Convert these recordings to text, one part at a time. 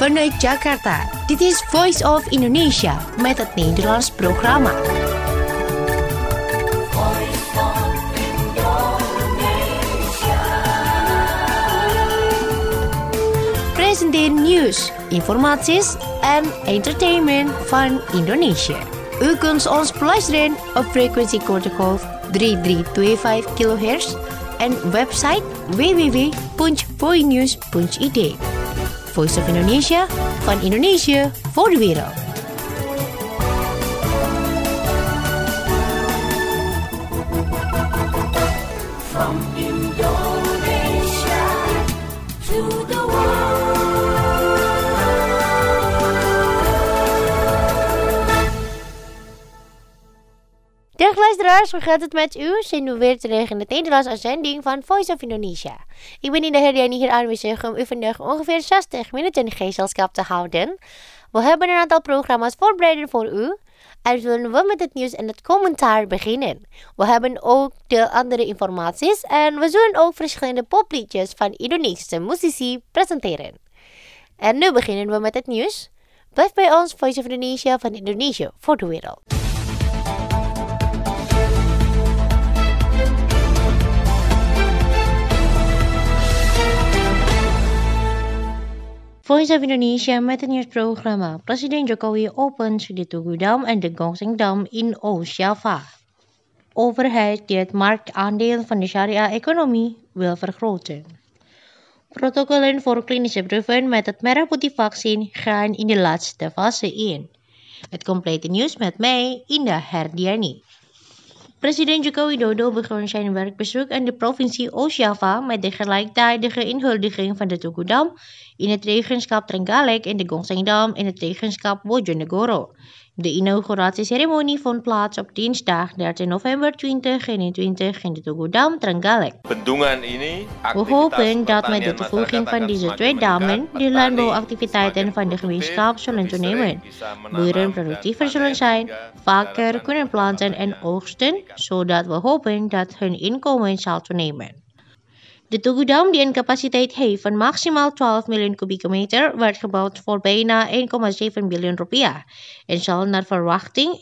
vanuit Jakarta. Dit is Voice of Indonesia met het Nederlands programma. Presenteer nieuws, informaties en entertainment van Indonesia. U kunt ons beluisteren op frequentie kortegolf 3325 kHz en website www.voinews.id. Voice of Indonesia, van Indonesië voor de wereld. From Indonesia to the world. Dag luisteraars, hoe gaat het met u? Zijn we weer terug in de Nederlandse uitzending van Voice of Indonesia. Ik ben Indah Herdiani hier aanwezig om u vandaag ongeveer 60 minuten gezelschap te houden. We hebben een aantal programma's voorbereid voor u. En zullen we met het nieuws en het commentaar beginnen. We hebben ook de andere informaties en we zullen ook verschillende popliedjes van Indonesische muzici presenteren. En nu beginnen we met het nieuws. Blijf bij ons, Voice of Indonesia van Indonesië voor de wereld. Voice of Indonesia met het nieuwsprogramma. President Jokowi opent de Tugudam en de Gongsengdam in Oost-Java. Overheid die het marktaandeel van de Sharia-economie wil vergroten. Protocollen voor klinische proeven met het merah putih vaccin gaan in de laatste fase in. Het complete nieuws met mij, Indah Herdiani. President Joko Widodo begon zijn werkbezoek aan de provincie Oost-Java met de gelijktijdige inhuldiging van de Tugudam in het regenschap Trenggalek en de Gongsengdam in het regenschap Bojonegoro. De inauguratieceremonie vond plaats op dinsdag 13 november 2021 in de Tugudam Trenggalek. We hopen dat met de toevoeging van deze twee dammen de landbouwactiviteiten van de gemeenschap zullen toenemen. Boeren productiever zullen zijn, vaker kunnen planten en oogsten, zodat we hopen dat hun inkomen zal toenemen. De Tugudam, die een capaciteit heeft van maximaal 12 miljoen kubieke meter, werd gebouwd voor bijna 1,7 biljoen rupiah en zal naar verwachting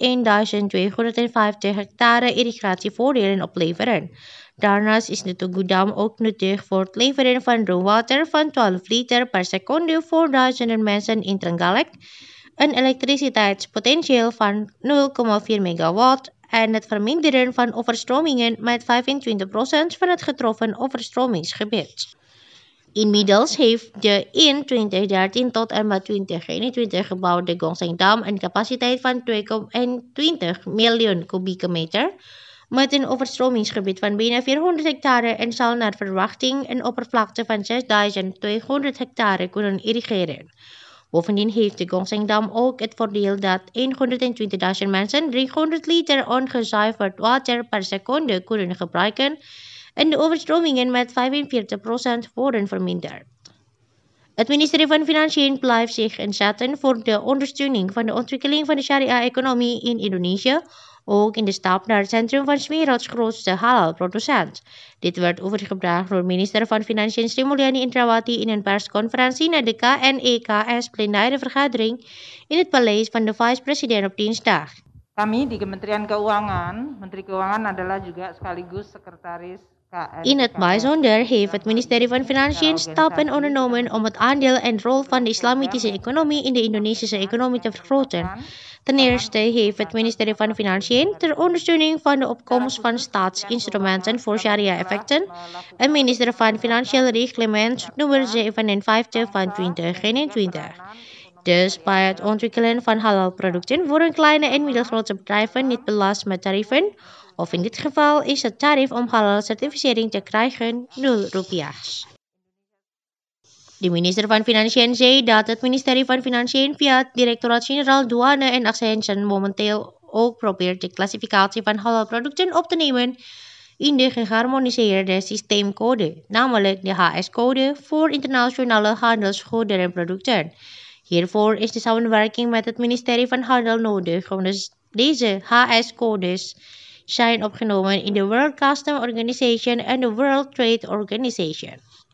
1250 hectare irrigatievoordelen opleveren. Daarnaast is de Tugudam ook nuttig voor het leveren van droogwater van 12 liter per seconde voor duizenden mensen in Trenggalek, een elektriciteitspotentieel van 0,4 megawatt en het verminderen van overstromingen met 25% van het getroffen overstromingsgebied. Inmiddels heeft de in 2013 tot en met 2021 gebouwde Gongsengdam een capaciteit van 2,21 miljoen kubieke meter met een overstromingsgebied van bijna 400 hectare en zal naar verwachting een oppervlakte van 6200 hectare kunnen irrigeren. Bovendien heeft de Gongsengdam ook het voordeel dat 120.000 mensen 300 liter ongezuiverd water per seconde kunnen gebruiken en de overstromingen met 45% worden verminderd. Het ministerie van Financiën blijft zich inzetten voor de ondersteuning van de ontwikkeling van de Sharia-economie in Indonesië, ook in de stap naar het centrum van 's werelds grootste halal-producent. Dit werd overgebracht door minister van Financiën Sri Mulyani Indrawati in een persconferentie na de KNEKS plenaire vergadering in het paleis van de vice-president op dinsdag. Kami di Kementerian Keuangan, Menteri Keuangan adalah juga sekaligus sekretaris In het bijzonder heeft het ministerie van Financiën stappen ondernomen om het aandeel en rol van de islamitische economie in de Indonesische economie te vergroten. Ten eerste heeft het ministerie van Financiën ter ondersteuning van de opkomst van staatsinstrumenten voor sharia-effecten een minister van Financieel Reglement nummer 57 van 2021. Dus bij het ontwikkelen van halalproducten worden kleine en middelgrote bedrijven niet belast met tarieven, of in dit geval is het tarief om halal-certificering te krijgen 0 rupiah. De minister van Financiën zei dat het ministerie van Financiën via het Directoraat-Generaal Douane en Accijnzen momenteel ook probeert de klassificatie van halalproducten op te nemen in de geharmoniseerde systeemcode, namelijk de HS-code voor internationale handelsgoederen en producten. Hiervoor is de samenwerking met het ministerie van Handel nodig, omdat deze HS-codes zijn opgenomen in de World Customs Organization en de World Trade Organization.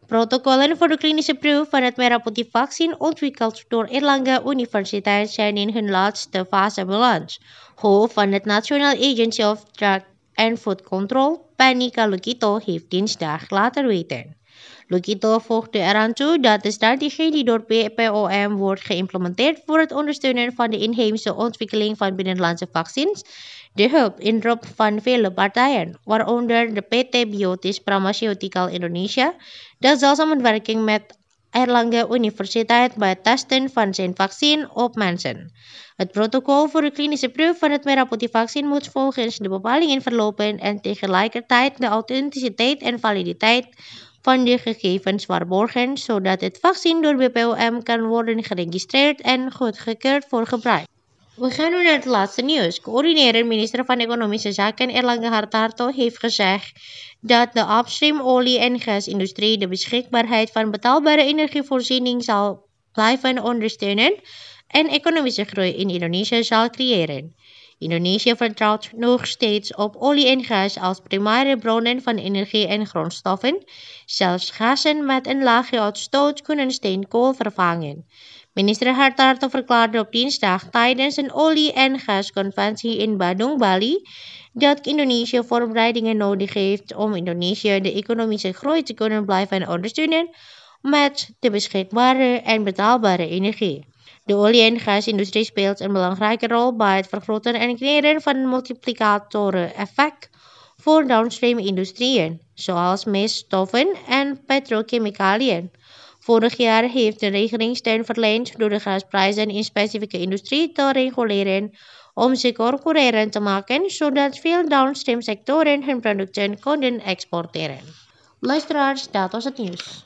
Protocollen voor de klinische proef van het merah putih vaccin ontwikkeld door Erlangga Universiteit zijn in hun laatste fase beland. Hoofd van het National Agency of Drug and Food Control, Panika Lukito, heeft dinsdag laten weten. Lukito voegde eraan toe dat de strategie die door BPOM wordt geïmplementeerd voor het ondersteunen van de inheemse ontwikkeling van binnenlandse vaccins, de hulp inroep van vele partijen, waaronder de PT Biotis Pharmaceutical Indonesia, dat zal samenwerking met Erlangga Universiteit bij het testen van zijn vaccin op mensen. Het protocol voor de klinische proef van het merah putih vaccin moet volgens de bepalingen verlopen en tegelijkertijd de authenticiteit en validiteit van de gegevens waarborgen, zodat het vaccin door BPOM kan worden geregistreerd en goedgekeurd voor gebruik. We gaan nu naar het laatste nieuws. Coördinator minister van Economische Zaken Erlangga Hartarto heeft gezegd dat de upstream olie- en gasindustrie de beschikbaarheid van betaalbare energievoorziening zal blijven ondersteunen en economische groei in Indonesië zal creëren. Indonesië vertrouwt nog steeds op olie en gas als primaire bronnen van energie en grondstoffen. Zelfs gassen met een lage uitstoot kunnen steenkool vervangen. Minister Hartarto verklaarde op dinsdag tijdens een olie- en gasconferentie in Badung, Bali, dat Indonesië voorbereidingen nodig heeft om Indonesië de economische groei te kunnen blijven ondersteunen met de beschikbare en betaalbare energie. De olie- en gasindustrie speelt een belangrijke rol bij het vergroten en creëren van een multiplicatoren-effect voor downstream industrieën, zoals meststoffen en petrochemicaliën. Vorig jaar heeft de regering steun verleend door de gasprijzen in specifieke industrie te reguleren om ze concurrerend te maken, zodat veel downstream sectoren hun producten konden exporteren. Luisteraars, dat was het nieuws.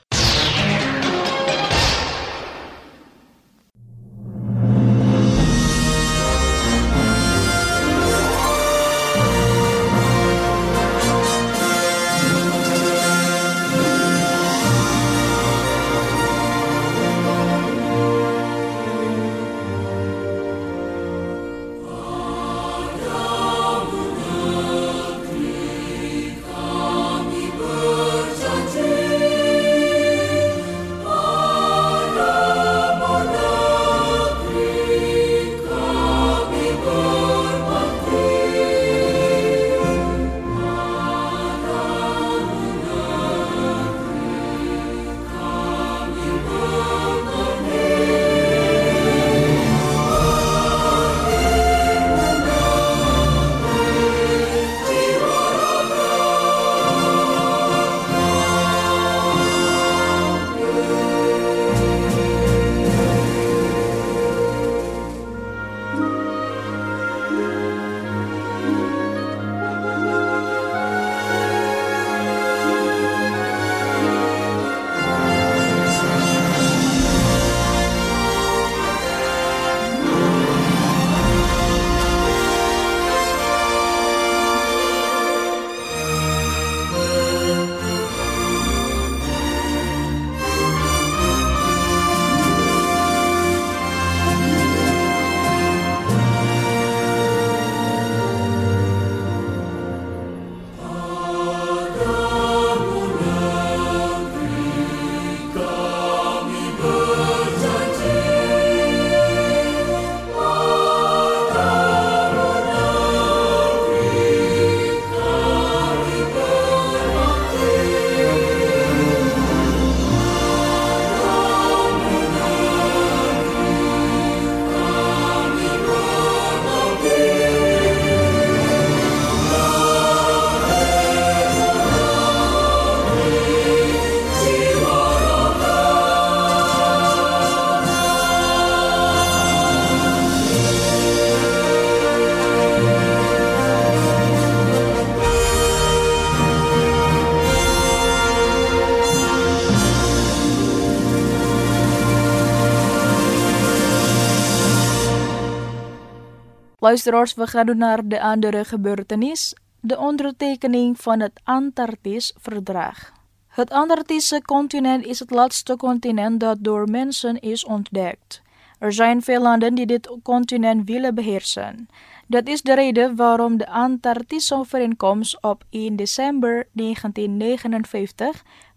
Luisteraars, we gaan nu naar de andere gebeurtenis, de ondertekening van het Antarctisch Verdrag. Het Antarctische continent is het laatste continent dat door mensen is ontdekt. Er zijn veel landen die dit continent willen beheersen. Dat is de reden waarom de Antarctische Overeenkomst op 1 december 1959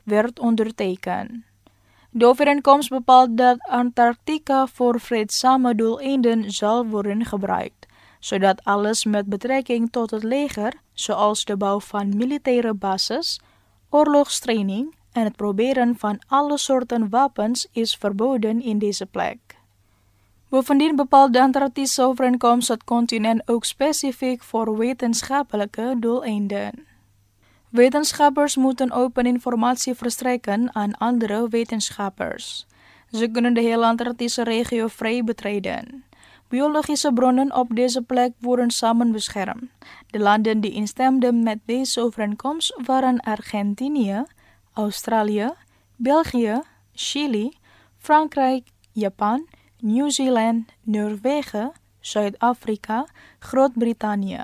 werd ondertekend. De overeenkomst bepaalt dat Antarctica voor vreedzame doeleinden zal worden gebruikt, zodat alles met betrekking tot het leger, zoals de bouw van militaire bases, oorlogstraining en het proberen van alle soorten wapens, is verboden in deze plek. Bovendien bepaalt de Antarctische overeenkomst het continent ook specifiek voor wetenschappelijke doeleinden. Wetenschappers moeten open informatie verstrekken aan andere wetenschappers. Ze kunnen de hele Antarctische regio vrij betreden. Biologische bronnen op deze plek worden samen beschermd. De landen die instemden met deze overeenkomst waren Argentinië, Australië, België, Chili, Frankrijk, Japan, Nieuw-Zeeland, Noorwegen, Zuid-Afrika, Groot-Brittannië.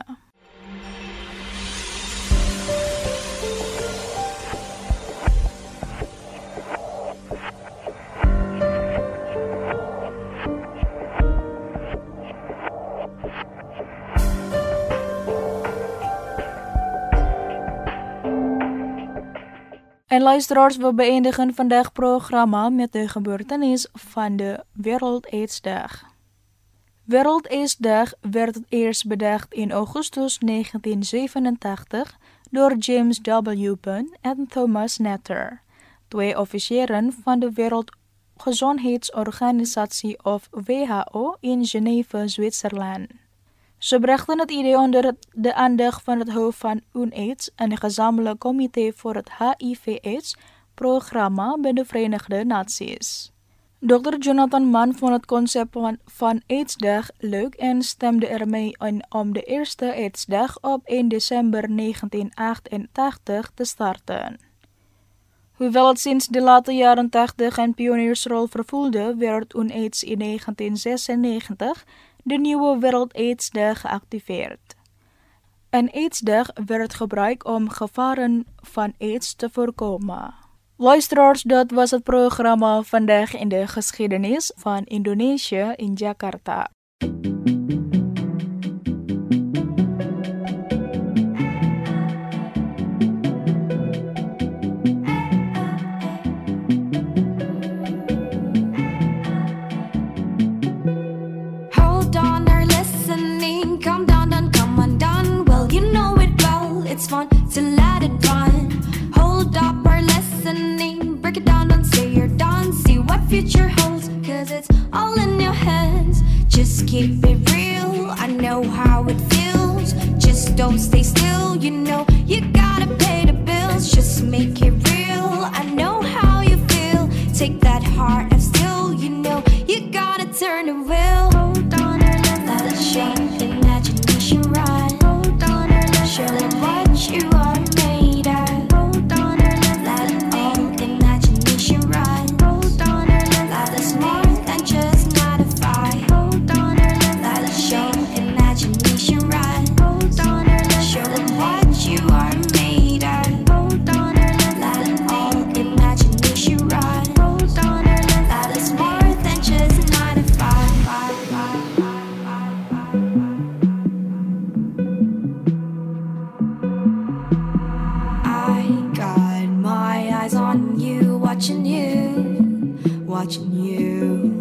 En luisteraars, we beëindigen vandaag het programma met de gebeurtenis van de Wereld AIDS-dag. Wereld AIDS-dag werd het eerst bedacht in augustus 1987 door James W. Bunn en Thomas Netter, 2 officieren van de Wereldgezondheidsorganisatie of WHO in Geneve, Zwitserland. Ze brachten het idee onder de aandacht van het hoofd van UNAIDS en het gezamenlijk comité voor het HIV-AIDS-programma bij de Verenigde Naties. Dr. Jonathan Mann vond het concept van AIDS-dag leuk en stemde ermee in om de eerste AIDS-dag op 1 december 1988 te starten. Hoewel het sinds de late jaren 80 een pioniersrol vervulde, werd UNAIDS in 1996 de nieuwe Wereld AIDS-dag geactiveerd. Een AIDS-dag werd gebruikt om gevaren van AIDS te voorkomen. Luisteraars, dat was het programma Vandaag in de Geschiedenis van Indonesië in Jakarta. It's fun to let it run. Hold up our listening, break it down, don't say you're done. See what future holds, cause it's all in your hands. Just keep it real, I know how it feels. Just don't stay still, you know you gotta pay the bills. Just make it real, I know how you feel. Take that heart and still, you know you gotta turn the wheel. Hold on, let it shake, imagination run. Hold on, show them what you are made of. Hold on, let all imagination run. Hold on, let us more than just 9 to 5. Hold on, let us show imagination run. Hold on, show them what you are made of. Hold on, let all imagination run. Hold on, let us more than just 9 to 5. Watching you.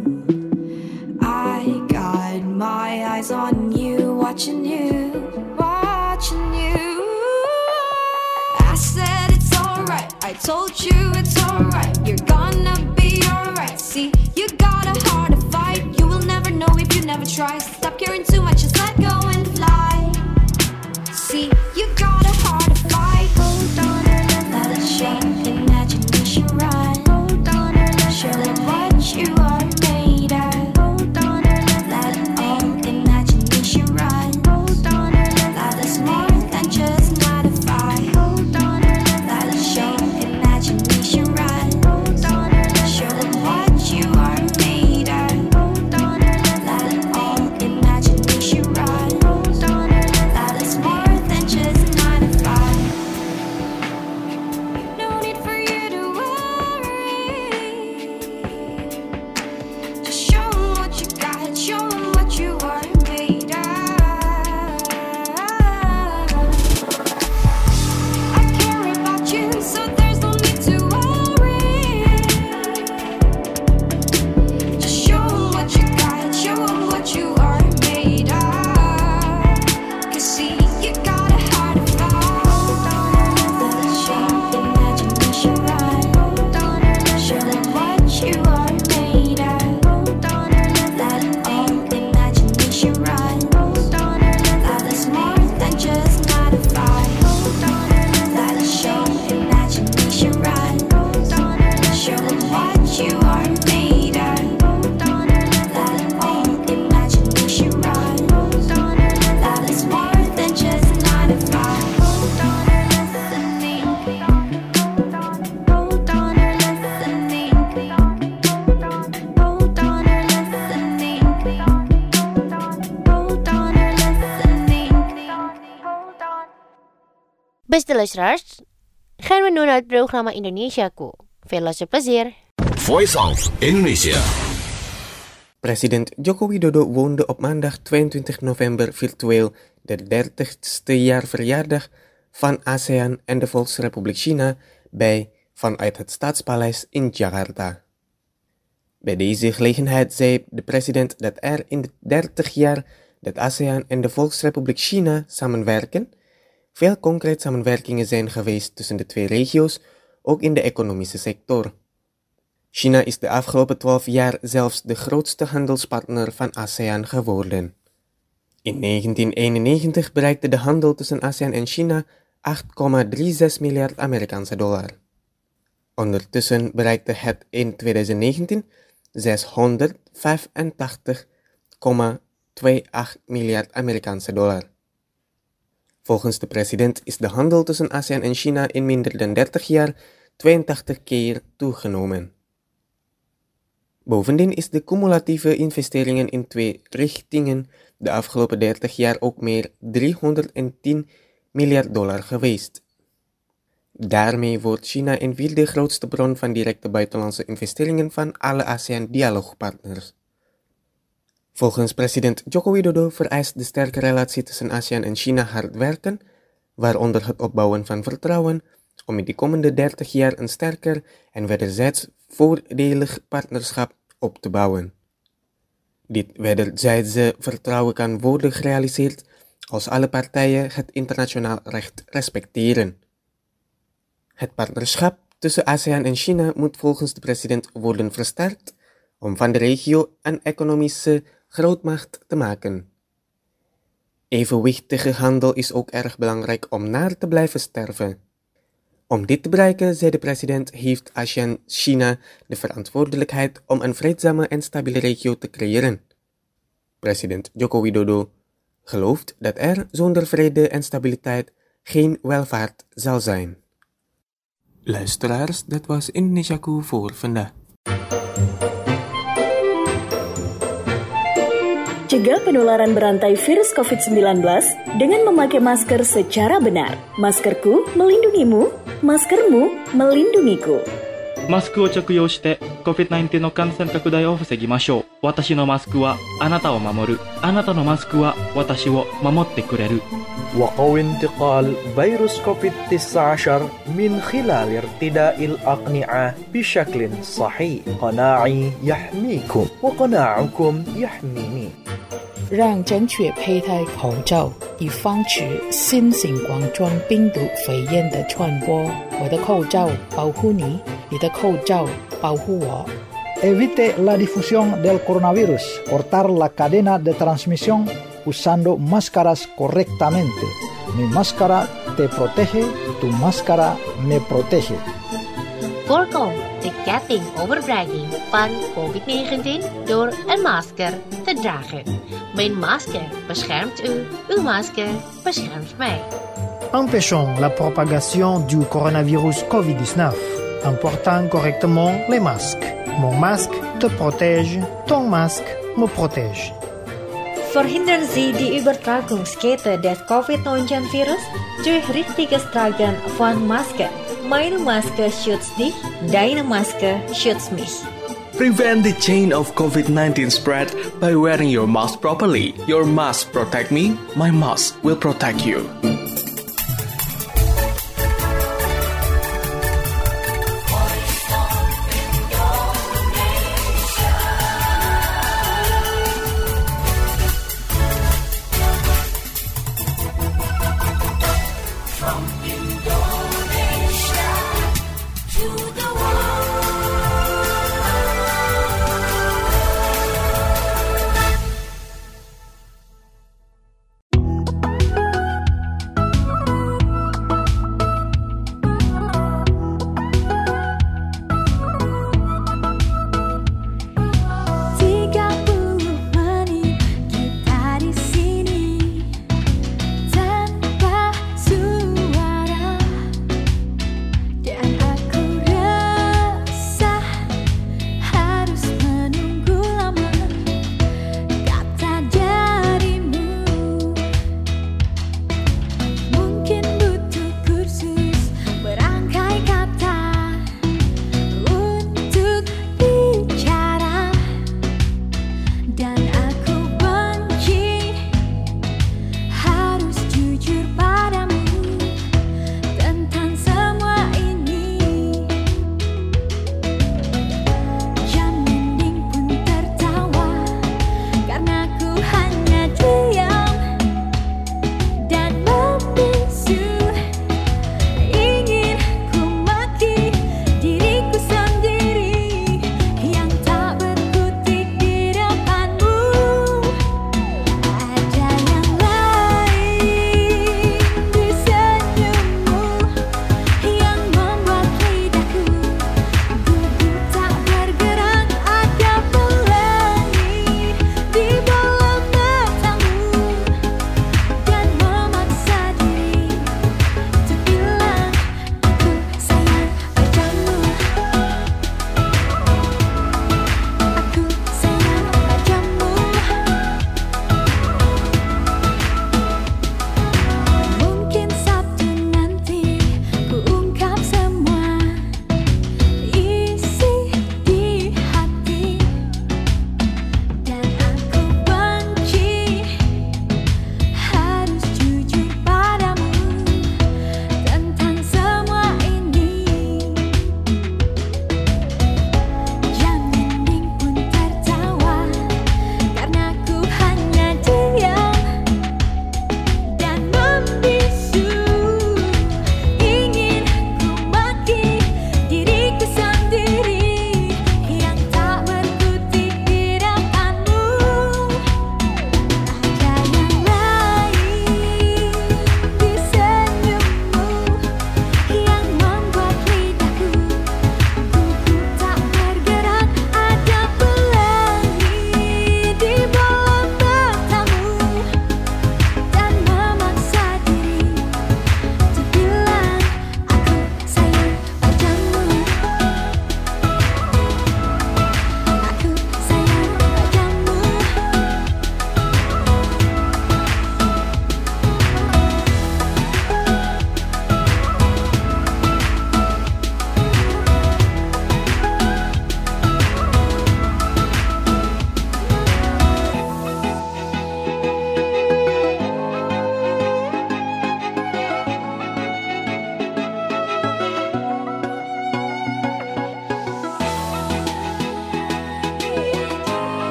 I got my eyes on you, watching you, watching you. I said it's alright, I told you it's alright. You're gonna be alright. See, you got a heart to fight. You will never know if you never try. Stop caring too much, just let go and fly. See, you got a heart to fight. Hold on, let it shake, imagination run. Hold on, show them what you are made of. Hold on, let all imagination run. Hold on, let us more than just 9 to 5. Hold on, let us show imagination run. Hold on, show them what you are made of. Hold on, let all Beste luisteraars, gaan we nu naar het programma Indonesiaku. Veel luisterplezier. Voice of Indonesia. President Joko Widodo woonde op maandag 22 november virtueel de 30ste jaarverjaardag van ASEAN en de Volksrepubliek China bij vanuit het Staatspaleis in Jakarta. Bij deze gelegenheid zei de president dat er in de 30 jaar dat ASEAN en de Volksrepubliek China samenwerken, veel concrete samenwerkingen zijn geweest tussen de twee regio's, ook in de economische sector. China is de afgelopen 12 jaar zelfs de grootste handelspartner van ASEAN geworden. In 1991 bereikte de handel tussen ASEAN en China 8,36 miljard Amerikaanse dollar. Ondertussen bereikte het in 2019 685,28 miljard Amerikaanse dollar. Volgens de president is de handel tussen ASEAN en China in minder dan 30 jaar 82 keer toegenomen. Bovendien is de cumulatieve investeringen in twee richtingen de afgelopen 30 jaar ook meer 310 miljard dollar geweest. Daarmee wordt China een vierde grootste bron van directe buitenlandse investeringen van alle ASEAN-dialoogpartners. Volgens president Joko Widodo vereist de sterke relatie tussen ASEAN en China hard werken, waaronder het opbouwen van vertrouwen, om in de komende 30 jaar een sterker en wederzijds voordelig partnerschap op te bouwen. Dit wederzijdse vertrouwen kan worden gerealiseerd als alle partijen het internationaal recht respecteren. Het partnerschap tussen ASEAN en China moet volgens de president worden versterkt om van de regio een economische grootmacht te maken. Evenwichtige handel is ook erg belangrijk om naar te blijven sterven. Om dit te bereiken, zei de president, heeft ASEAN-China de verantwoordelijkheid om een vreedzame en stabiele regio te creëren. President Joko Widodo gelooft dat er zonder vrede en stabiliteit geen welvaart zal zijn. Luisteraars, dat was Indonesiaku voor vandaag. Cegah penularan berantai virus COVID-19 dengan memakai masker secara benar. Maskerku melindungimu, maskermu melindungiku. マスクを着用して COVID-19 の感染拡大を防ぎましょう。私のマスクはあなたを守る。あなたのマスクは私を守ってくれる。 وقوي انتقال فيروس كوفيد-19 من خلال ارتداء الأقنعة بشكل صحيح. قناعي يحميكم وقناعكم يحميني. 让正确佩戴口罩，以防止新型冠状病毒肺炎的传播。我的口罩保护你，你的口罩保护我。 Evite la difusión del coronavirus. Cortar la cadena de transmisión usando máscaras correctamente. Mi máscara te protege, tu máscara me protege. Voorkom de ketting-overdraging van COVID-19 door een masker te dragen. Mijn masker beschermt u, uw masker beschermt mij. Empêchons la propagation du coronavirus COVID-19 en portant correctement les masques. Mon masque te protège, ton masque me protège. Verhindern Sie die Übertragungskette des COVID-19-Virus durch richtiges Tragen von Masken. Meine Maske schützt dich, deine Maske schützt mich. Prevent the chain of COVID-19 spread by wearing your mask properly. Your mask protect me, my mask will protect you.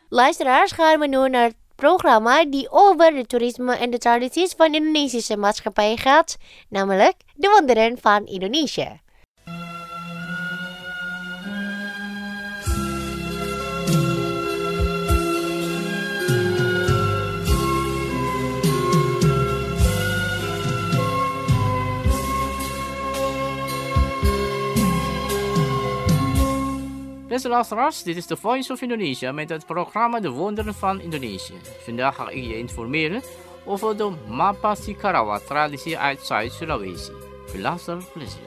Luisteraars, gaan we nu naar het programma die over de toerisme en de tradities van de Indonesische maatschappij gaat, namelijk De Wonderen van Indonesië. Beste luisteraars, dit is de Voice of Indonesia met het programma De Wonderen van Indonesië. Vandaag ga ik je informeren over de Mapa Sikarawa traditie uit Zuid-Sulawesi. Veel luisterplezier.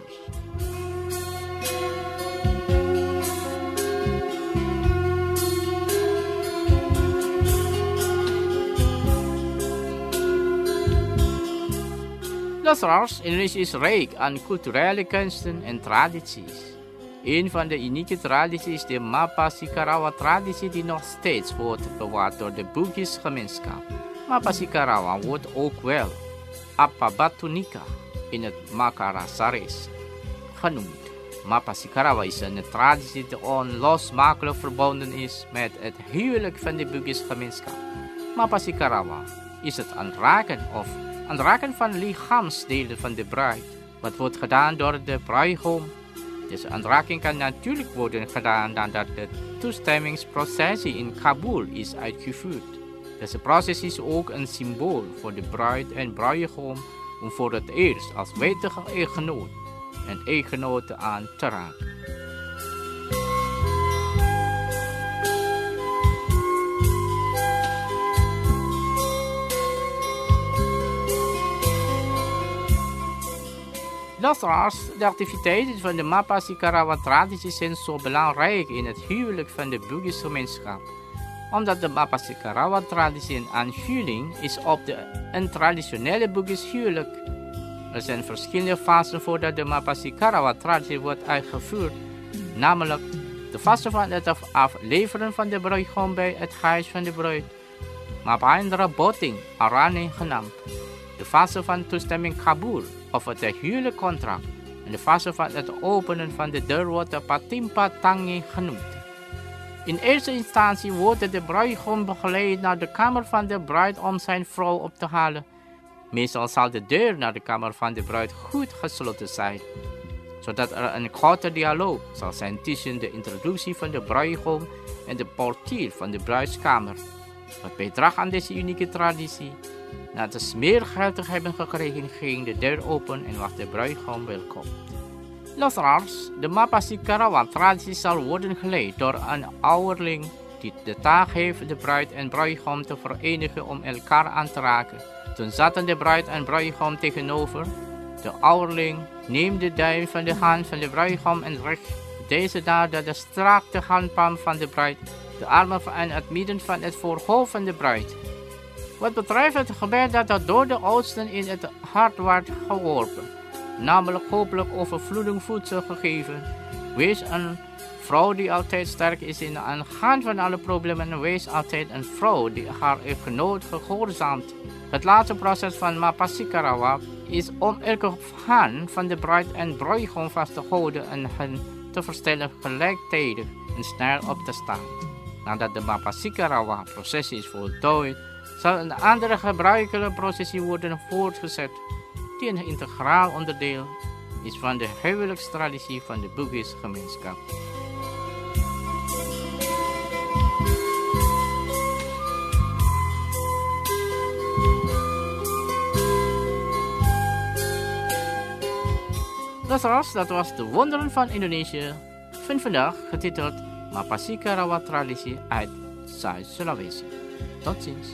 Luisteraars, Indonesië is rijk aan culturele kunsten en tradities. Een van de unieke tradities is de Mapa Sikarawa traditie die nog steeds wordt bewaard door de Bugis gemeenschap. Mapa Sikarawa wordt ook wel Apa Batunika in het Makassarese genoemd. Mapa Sikarawa is een traditie die onlosmakelijk verbonden is met het huwelijk van de Bugis gemeenschap. Mapa Sikarawa is het aanraken van lichaamsdelen van de bruid. Wat wordt gedaan door de bruidegom. Deze aanraking kan natuurlijk worden gedaan nadat de toestemmingsprocessie in Kabul is uitgevoerd. Deze proces is ook een symbool voor de bruid en bruidegom om voor het eerst als wettige echtgenoot en echtgenote aan te raken. Luisteraars, de activiteiten van de Mapa Sikarawa traditie zijn zo belangrijk in het huwelijk van de Bugis gemeenschap. Omdat de Mapa Sikarawa traditie een aanvulling is op een traditionele Bugis huwelijk. Er zijn verschillende fasen voordat de Mapa Sikarawa traditie wordt uitgevoerd, namelijk de fase van het afleveren van de bruidegom bij het huis van de bruid, Mapaindra Boting, Arane genaamd, de fase van toestemming Kabul of het huwelijkscontract en de fase van het openen van de deur wordt de Patimpa Tangi genoemd. In eerste instantie wordt de bruidegom begeleid naar de kamer van de bruid om zijn vrouw op te halen. Meestal zal de deur naar de kamer van de bruid goed gesloten zijn, zodat er een korte dialoog zal zijn tussen de introductie van de bruidegom en de portier van de bruidskamer. Wat bijdraagt aan deze unieke traditie. Nadat ze meer geld te hebben gekregen, ging de deur open en was de bruidegom welkom. Luisteraars, de Mapa Sikarawa traditie zal worden geleid door een ouderling die de taak heeft de bruid en bruidegom te verenigen om elkaar aan te raken. Toen zaten de bruid en bruidegom tegenover. De ouderling neemt de duim van de hand van de bruidegom en richt deze naar de strakte handpalm van de bruid, de armen en het midden van het voorhoofd van de bruid. Wat betreft het gebed dat er door de oudsten in het hart wordt geworpen, namelijk hopelijk overvloedig voedsel gegeven. Wees een vrouw die altijd sterk is in de aangaan van alle problemen en wees altijd een vrouw die haar echtgenoot gehoorzaamt. Het laatste proces van Mapa Sikarawa is om elke hand van de bruid en bruidegom vast te houden en hen te verstellen gelijktijdig en snel op te staan. Nadat de Mapa Sikarawa processie is voltooid, zal een andere gebruikelijke processie worden voortgezet, die een integraal onderdeel is van de huwelijkstraditie van de Bugis gemeenschap. Dat was De Wonderen van Indonesië van vandaag, getiteld Mapa Sikarawa traditie uit Zuid-Sulawesi. Tot ziens.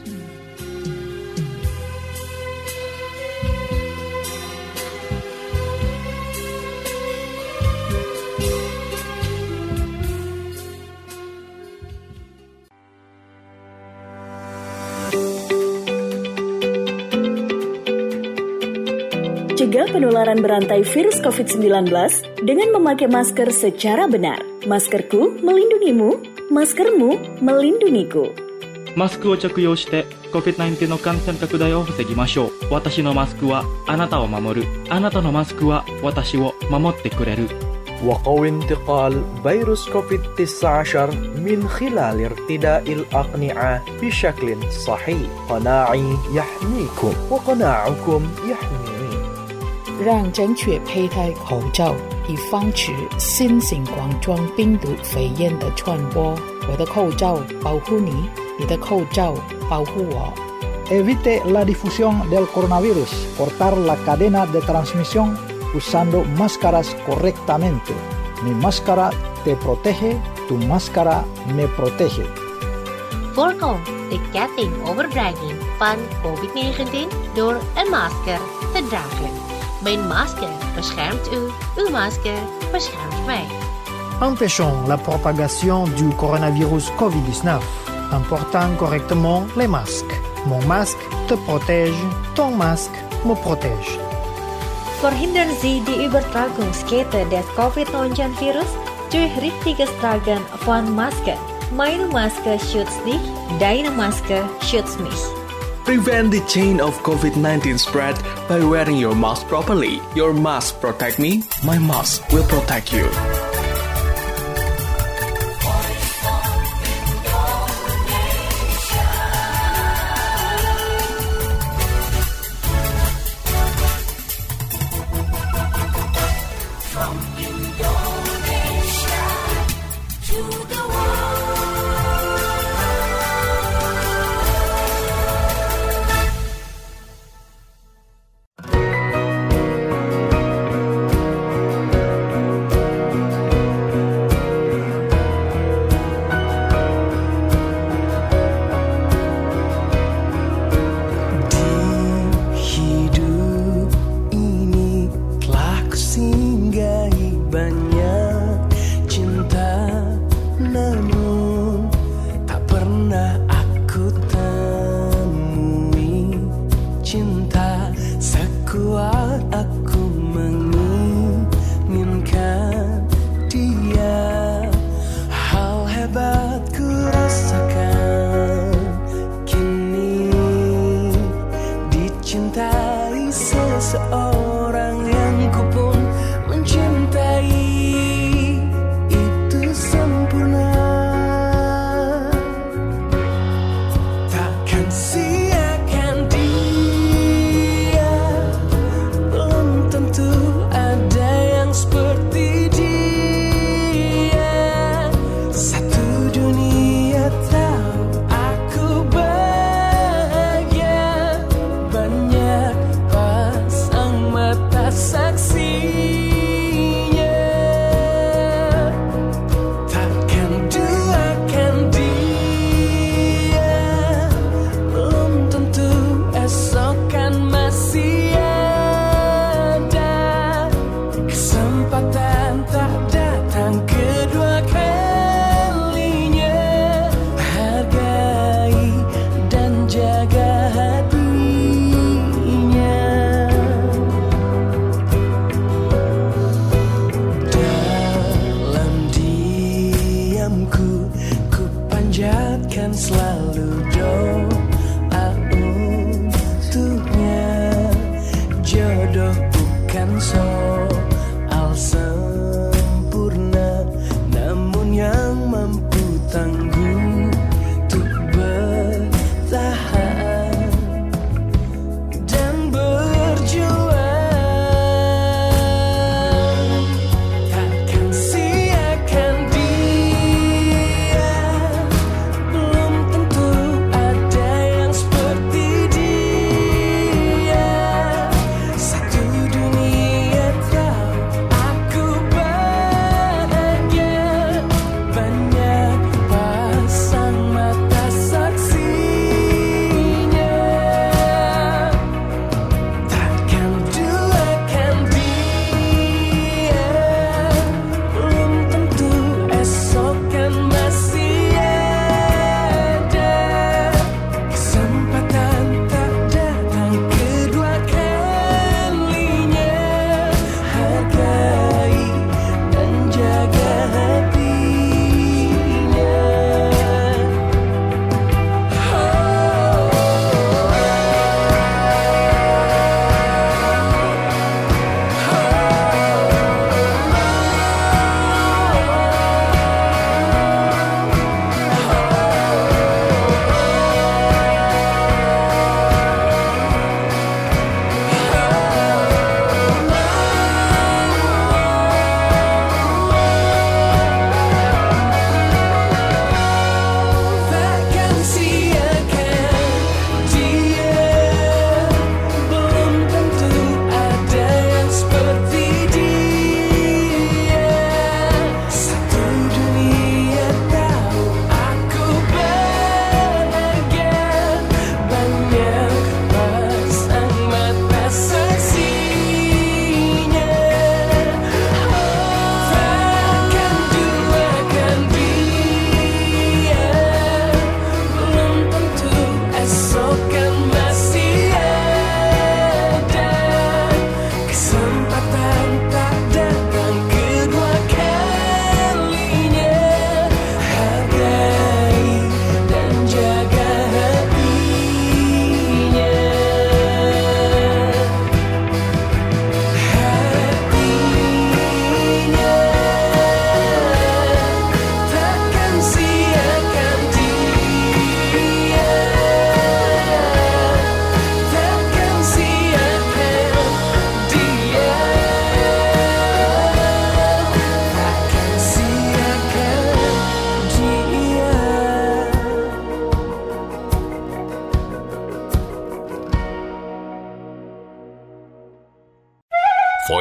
Cegah penularan berantai virus COVID-19 dengan memakai masker secara benar. Maskerku melindungimu, maskermu melindungiku. マスクを着用して COVID-19 の感染拡大を防ぎましょう。私のマスクはあなたを守る。あなたのマスクは私を守ってくれる。 وقوي انتقال فيروس كوفيد-19 من خلال ارتداء الأقنعة بشكل صحيح. قناعي يحميكم وقناعكم يحميني. 让正确佩戴口罩，以防止新型冠状病毒肺炎的传播。我的口罩保护你，你的口罩保护我。 Evite la difusión del coronavirus. Cortar la cadena de transmisión usando máscaras correctamente. Mi máscara te protege, tu máscara me protege. Voorkom de kettingoverbrenging van COVID-19 door een masker te dragen. Mijn masker beschermt u, uw masker beschermt mij. Empêchons la propagation du coronavirus COVID-19 en portant correctement les masques. Mon masque te protège, ton masque me protège. Verhindern Sie die Übertragungskette des Covid-19-Virus durch richtiges Tragen von Masken. Meine Maske schützt dich, deine Maske schützt mich. Prevent the chain of COVID-19 spread by wearing your mask properly. Your mask protect me, my mask will protect you.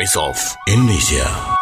Voice of Indonesia.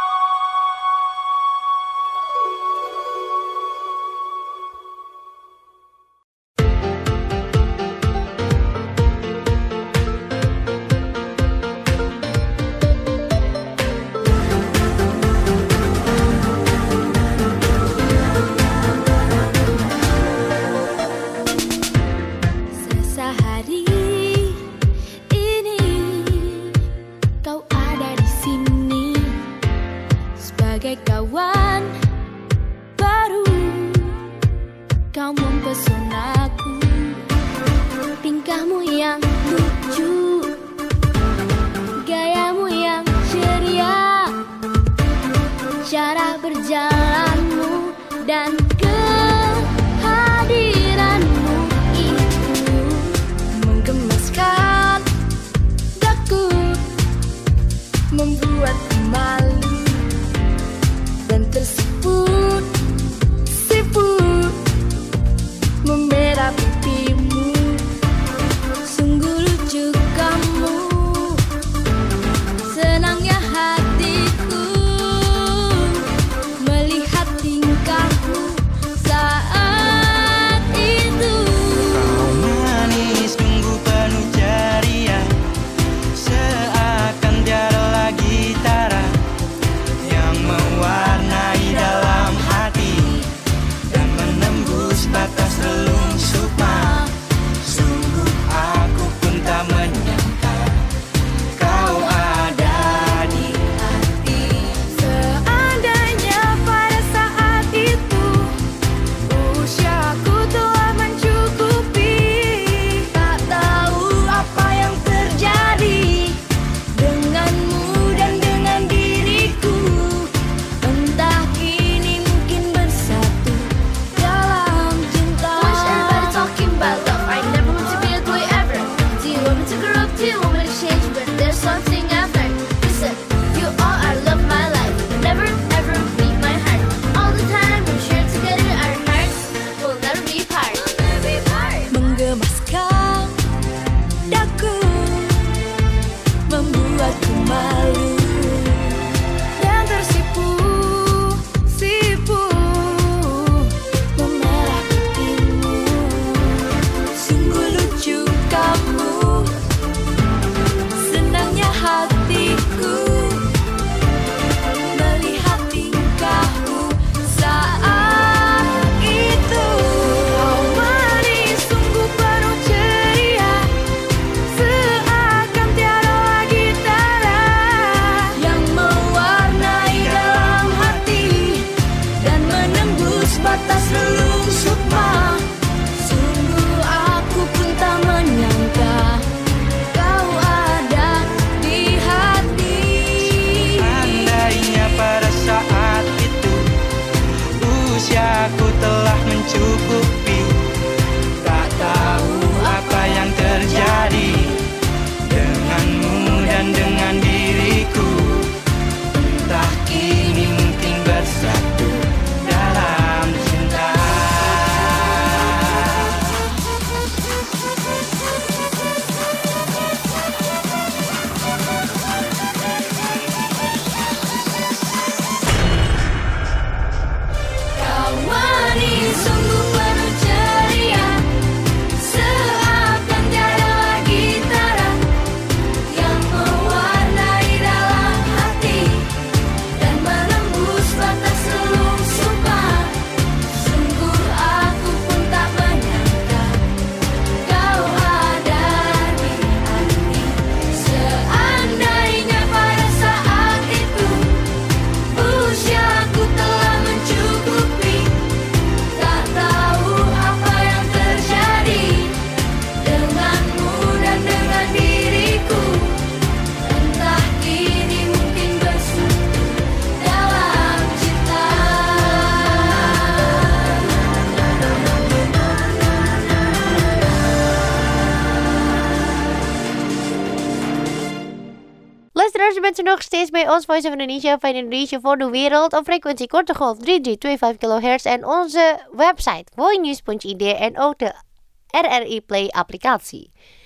Luisteraars, u bent er nog steeds bij ons Voice of Indonesia van Indonesia voor de wereld op frequentie korte golf 3325 kHz en onze website voinews.id en ook de RRI Play applicatie.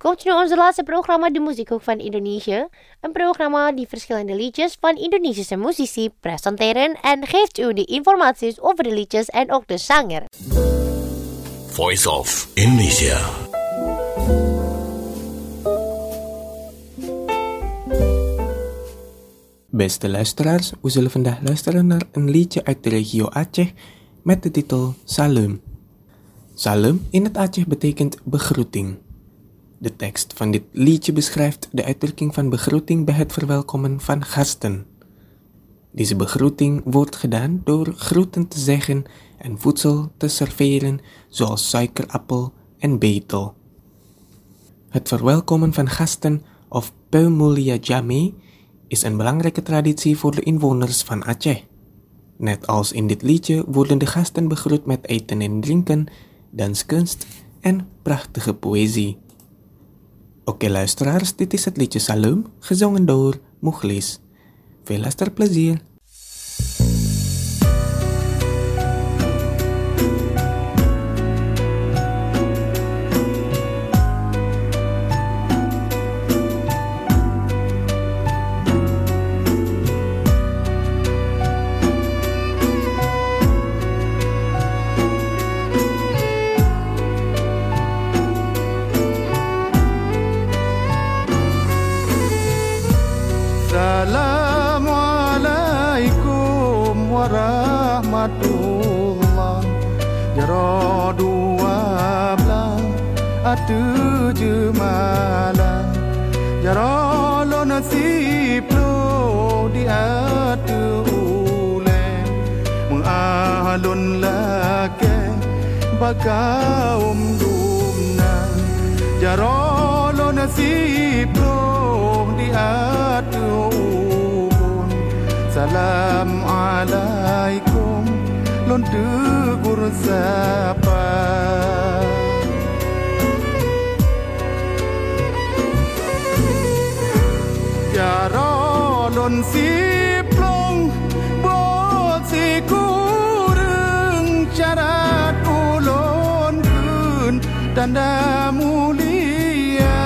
Komt nu onze laatste programma De Muziekhoek van Indonesië. Een programma die verschillende liedjes van Indonesische muzici presenteren en geeft u de informaties over de liedjes en ook de zanger. Voice of Indonesia. Beste luisteraars, we zullen vandaag luisteren naar een liedje uit de regio Aceh met de titel Salam. Salam in het Aceh betekent begroeting. De tekst van dit liedje beschrijft de uitdrukking van begroeting bij het verwelkomen van gasten. Deze begroeting wordt gedaan door groeten te zeggen en voedsel te serveren zoals suikerappel en betel. Het verwelkomen van gasten of Pemulia Jame is een belangrijke traditie voor de inwoners van Aceh. Net als in dit liedje worden de gasten begroet met eten en drinken, danskunst en prachtige poëzie. Oké luisteraars, dit is het liedje Salam, gezongen door Mukhlis. Veel luisterplezier! Assalamualaikum warahmatullah. Jaro 12 atu jemalah. Jaro lo nasib lo di atu ule. Mengalun lake bakaum dumna. Jaro lo nasib lo di atu ubun. Salam alaikum lon tegur sapa. Jaro lon siplong bot si kureng syarat ulon kun tanda mulia.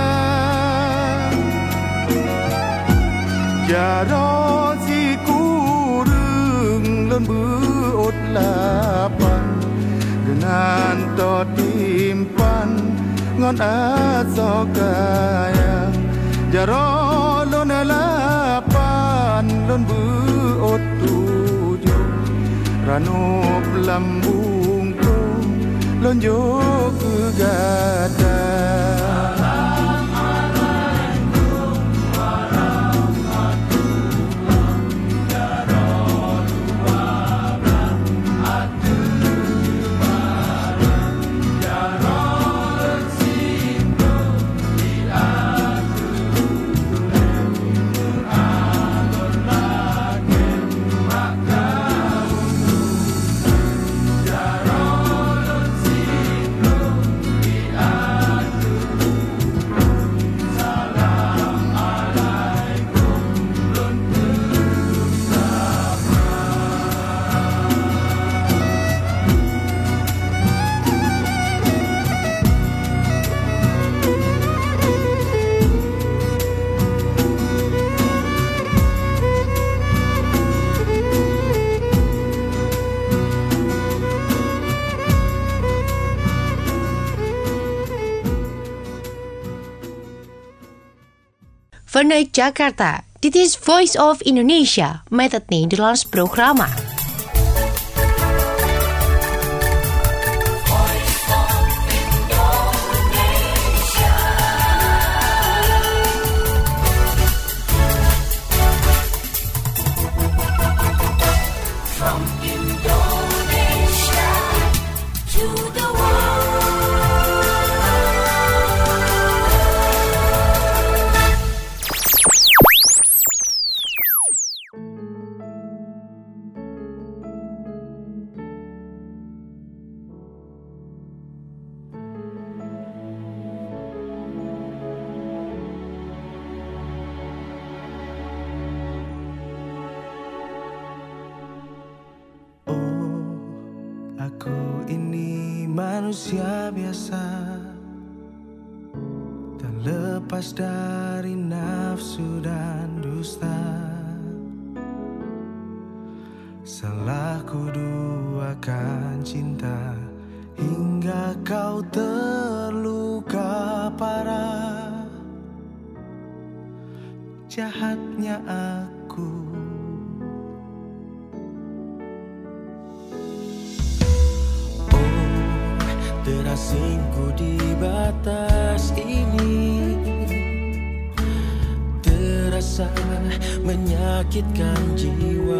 Jaro si kureng lon beut lapan dengan to timpan ngon aso kaya. Jaro lon lapan lon beut tujuh ranop lambung kong lon jo kegada. Vanuit Jakarta, dit is Voice of Indonesia met het Nederlands programma. From Indonesia to the Aku ini manusia biasa, tak lepas dari nafsu dan dusta. Salahku duakan cinta hingga kau terluka parah. Jahatnya aku. Terasingku di batas ini, terasa menyakitkan jiwa.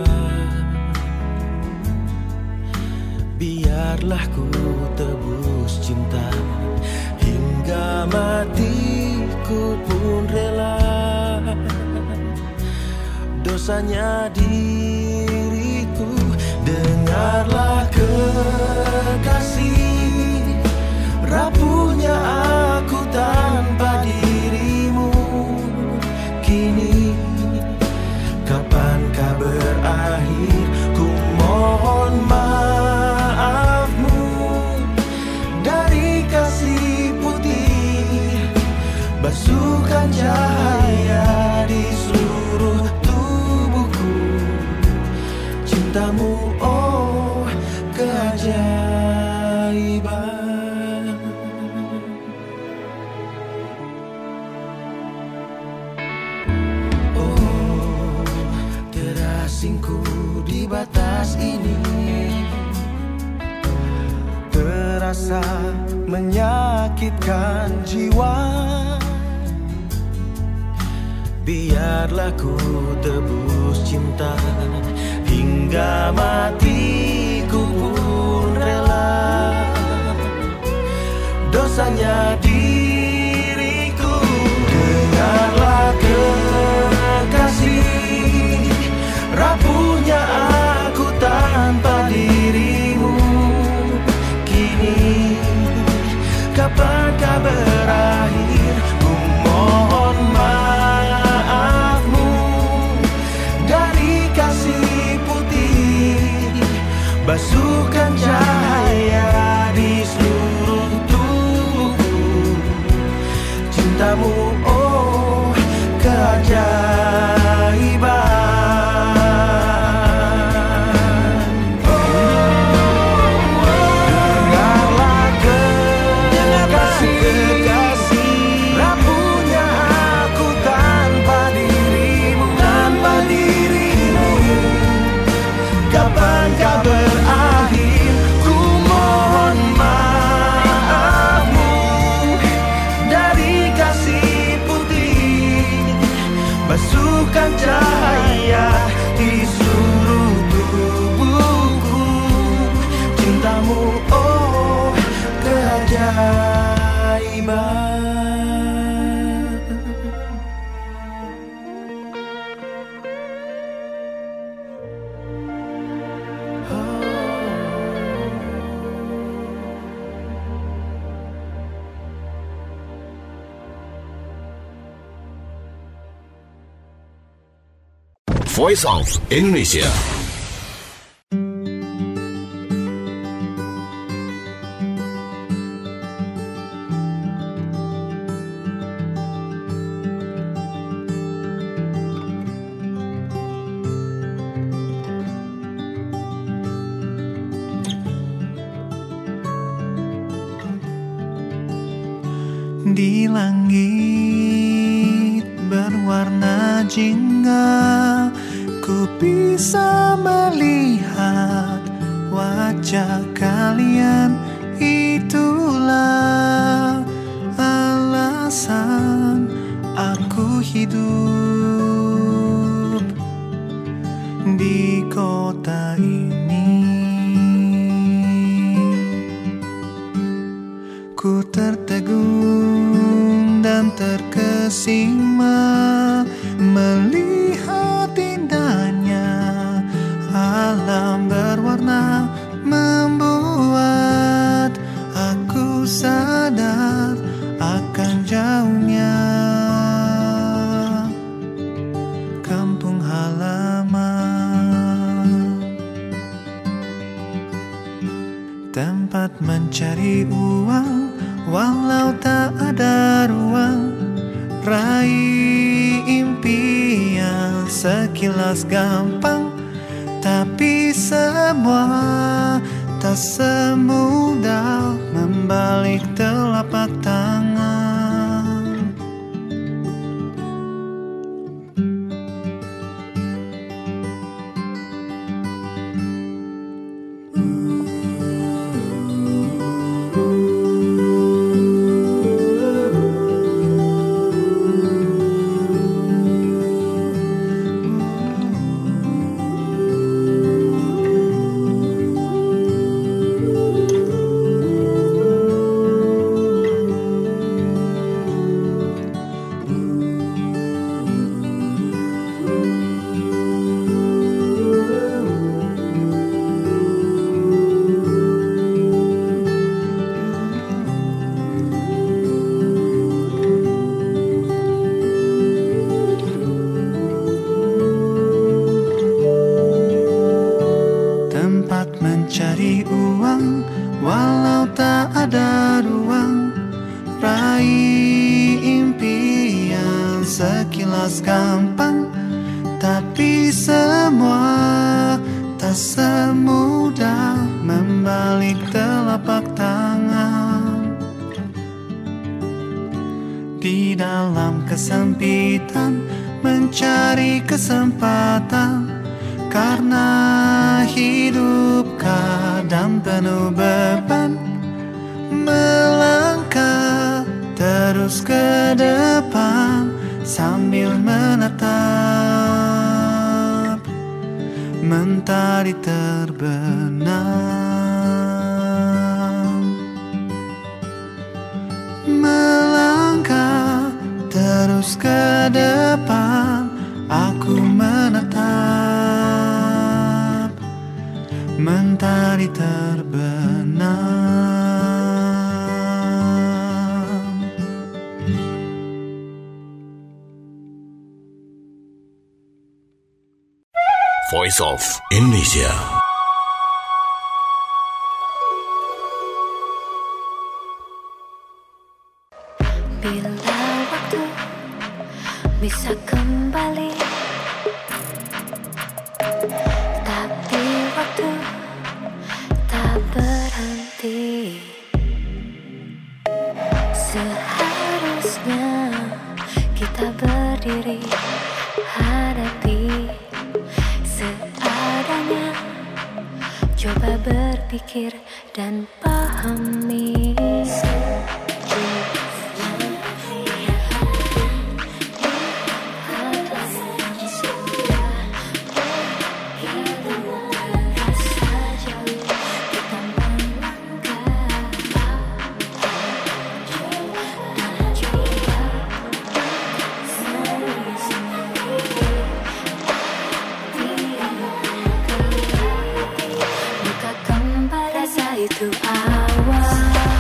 Biarlah ku tebus cinta hingga matiku pun rela. Dosanya diriku, dengarlah kekasih. Rapuhnya aku tanpa dirimu. Kini kapankah berakhir? Ku mohon maafmu. Dari kasih putih basuhkan cahaya di seluruh tubuhku. Cintamu oh keajaiban. Terasingku di batas ini, terasa menyakitkan jiwa. Biarlah ku tebus cinta hingga matiku pun rela. Dosanya diriku, dengarlah kekasih. Rapuhnya aku tanpa dirimu. Kini kapankah berakhir? Ku mohon maafmu. Dari kasih putih basuhkan cahaya di seluruh tubuhku. Cintamu oh keajaiban. Kapankah berakhir? Ku mohon maafmu. Dari kasih putih basuhkan cahaya di seluruh tubuhku. Cintamu oh keajaiban. Voice of Indonesia. Di langit berwarna jingga, ku bisa melihat wajah kalian. Itulah alasan aku hidup di kota ini. Ku tertegun dan terkesima melihat indahnya alam berwarna, membuat aku sadar akan jauhnya kampung halaman, tempat mencari uang walau tak ada ruang. Raih impian sekilas gampang, tapi semua tak semudah membalik telapak tangan. Mencari uang walau tak ada ruang, raih impian sekilas gampang, tapi semua tak semudah membalik telapak tangan. Di dalam kesempitan mencari kesempatan, karena hidup kadang penuh beban. Melangkah terus ke depan sambil menatap mentari terbenam. Melangkah terus ke depan, aku menatap mentari terbenam. Voice of Indonesia. Bila waktu bisa kembali, tapi waktu tak berhenti. Seharusnya kita berdiri, hadapi seadanya, coba berpikir dan pahami. Itu awal,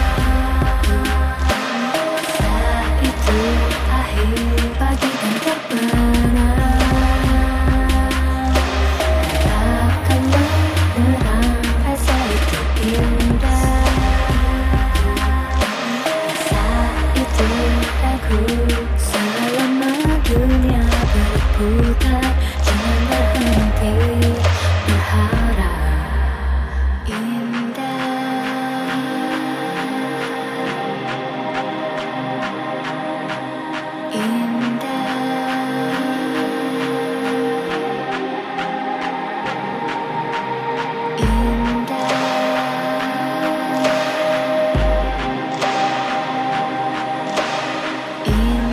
saat itu akhir pagi dan terbenam. Katakan beneran, rasa itu indah. Saat itu aku selama dunia berputar, jangan berhenti berharap. In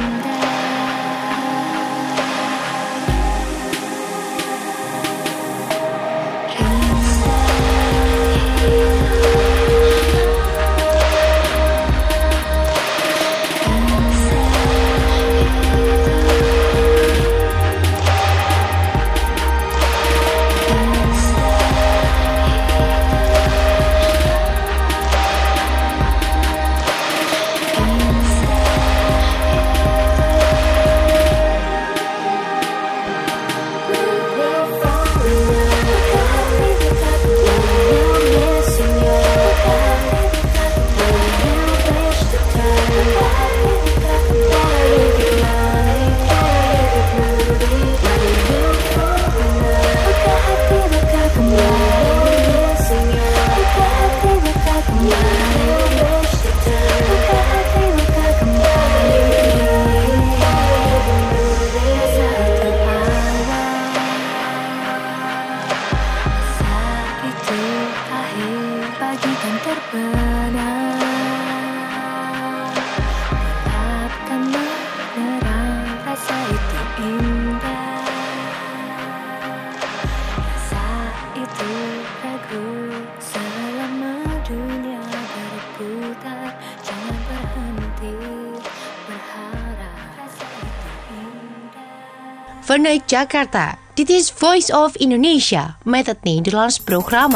Vanuit Jakarta, dit is Voice of Indonesia met het Nederlands programma.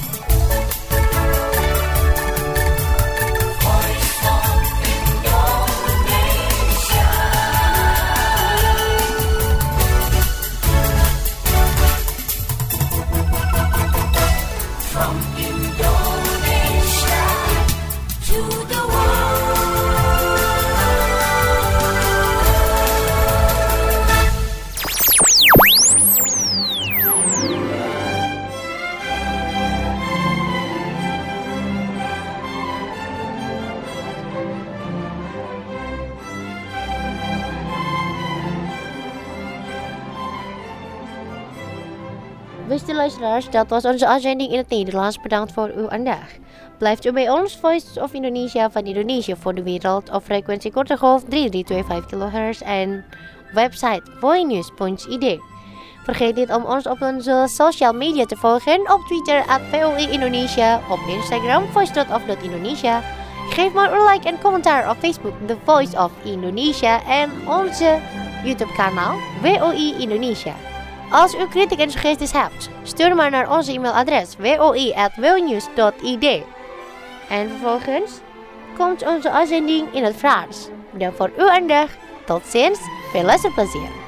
Beste luisteraars, dat was onze uitzending in het Nederlands. Bedankt voor uw aandacht. Blijft u bij ons, Voice of Indonesia van Indonesië voor de wereld op frequentie korte golf 3325 kHz en website voinews.id. Vergeet niet om ons op onze social media te volgen op Twitter @VOE Indonesia, op Instagram voice.of.indonesia. Geef maar een like en commentaar op Facebook The Voice of Indonesia en onze YouTube kanaal WOI Indonesia. Als u kritiek en suggesties hebt, stuur maar naar onze e-mailadres woi@wonews.id. En vervolgens komt onze uitzending in het Frans. Bedankt voor uw aandacht. Tot ziens, veel luisterplezier.